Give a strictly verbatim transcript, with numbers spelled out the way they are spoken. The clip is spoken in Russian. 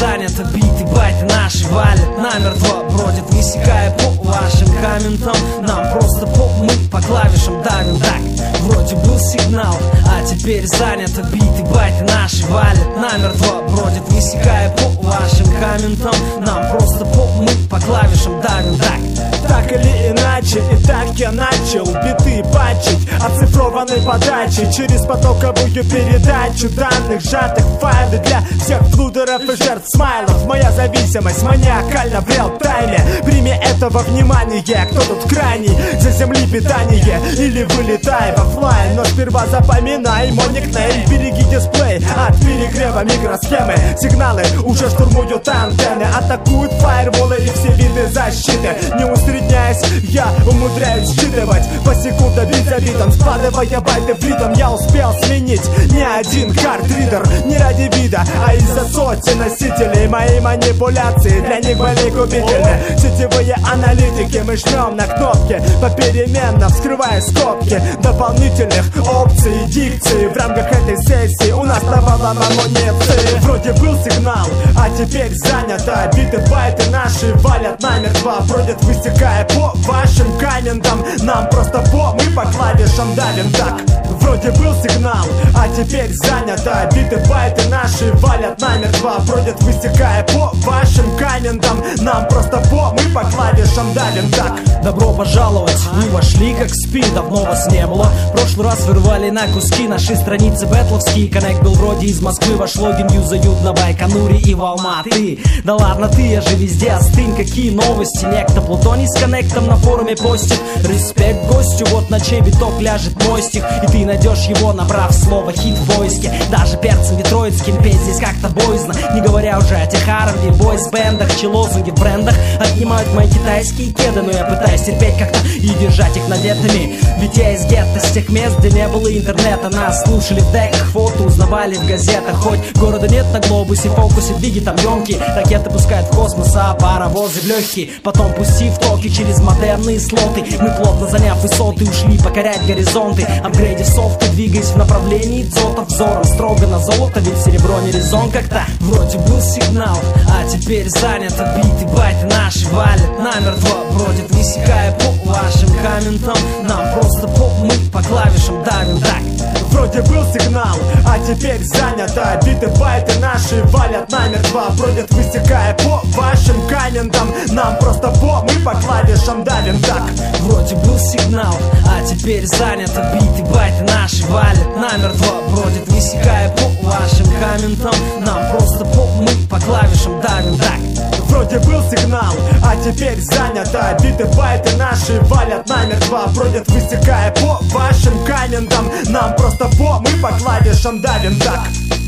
занято, биты, байты наши валят намертво, бродят, высекая по вашим комментам. Нам просто по, мы по клавишам давим так. Вроде был сигнал, а теперь занято, биты, байты наши валят намертво, бродят, высекая по вашим комментам. Нам просто по, мы по клавишам давим так. Так или иначе, и так я начал биты патчить оцифрованной подачи через потоковую передачу данных, сжатых в файлы для всех флудеров и жертв смайлов. Моя зависимость маниакальна в реал-тайме. Прими этого внимание, кто тут крайний, заземли питание или вылетай в оффлайн. Но сперва запоминай мой никнейм, береги дисплей от перегрева микросхемы. Сигналы уже штурмуют антенны, атакуют фаерволы и все виды защиты. Не усредняясь, я умудряюсь считывать по секундам, бит за битом, складывая байты в ритм. Я успел сменить не один картридер, не ради вида, а из-за сотен носителей. Мои манипуляции для них были губительны. Сетевые аналитики, мы жмем на кнопки попеременно, вскрывая скобки дополнительных опций и дикции. В рамках этой сессии у нас навалом амуниции. Вроде был сигнал, а теперь занято, биты, байты наши валят намертво, бродят, высекая по вашим комментам. Нам просто по, мы по клавишам давим так. Вроде был сигнал, а теперь занято, биты, байты наши валят намертво, бродят, высекая по вашим комментам. Нам просто по, мы по клавишам давим так. Добро пожаловать, вы вошли как спин, давно вас не было. В прошлый раз вырвали на куски наши страницы бэтловские. Коннект был вроде из Москвы, ваш логин юзают на Байконуре и в Алматы. Да ладно ты, я же везде остынь, какие новости. Некто Плутоний с коннектом на форуме постит. Респект гостю, вот на чей биток ляжет мой стих, и ты найдешь его, набрав слово хит в поиске. Даже перцем детроидским петь здесь как-то боязно, не говоря уже о тех армии, бойс-бендах, чьи лозунги в брендах отнимают мои китайские кеды. Но я пытаюсь терпеть как-то и держать их надетыми, ведь я из гетто, с тех мест, где не было интернета. Нас слушали в деках, фото узнавали в газетах. Хоть города нет на глобусе, фокусе, двиги там емкие, ракеты пускают в космос, а паровозы в легкие. Потом пустив токи через модемные слоты, мы, плотно заняв высоты, ушли покорять горизонты. Апгрейдив софты, двигаясь в направлении дзотов, взором строго на золото, ведь серебро не резон как-то. Вроде был сигнал, а теперь занято, биты, байты наши валят намертво, бродят, высекая по вашим комментам. Нам просто по, мы по клавишам давим так. Вроде был сигнал, а теперь занято, биты, байты наши валят намертво, бродят, высекая по вашим комментам. Нам просто по, мы по клавишам давим так. Вроде был сигнал, а теперь занято, биты, байты наши валят намертво, бродят, высекая по вашим комментам. Нам просто по, мы по клавишам давим так. Вроде был сигнал, а теперь занято, биты, байты наши валят намертво, бродят, высекая по вашим комментам. Нам просто по, мы по клавишам давим так.